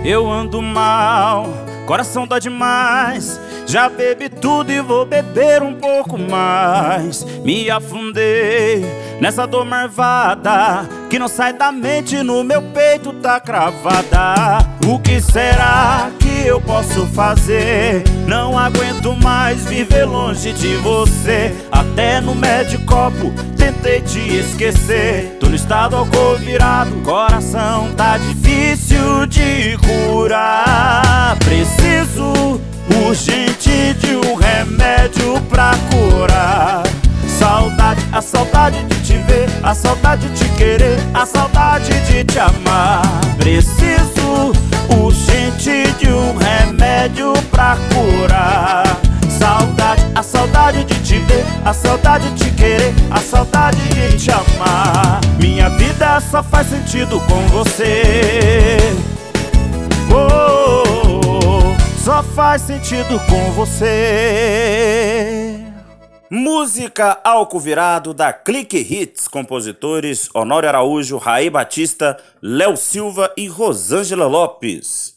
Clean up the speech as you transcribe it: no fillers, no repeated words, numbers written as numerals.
Eu ando mal, coração dói demais. Já bebi tudo e vou beber um pouco mais. Me afundei nessa dor marvada que não sai da mente, no meu peito tá cravada. O que será que eu posso fazer? Não aguento mais viver longe de você. Até no médico tentei te esquecer. Tô no estado álcool virado, coração tá difícil de curar. Preciso urgente de um remédio pra curar. Saudade, a saudade de te ver, a saudade de te querer, a saudade de te amar. Preciso urgente de um remédio pra curar. Saudade, a saudade de te ver, a saudade de te querer, a saudade de te amar. Minha vida só faz sentido com você. Só faz sentido com você. Música Álcool Virado da Clique Hits. Compositores Honório Araújo, Raí Batista, Léo Silva e Rosângela Lopes.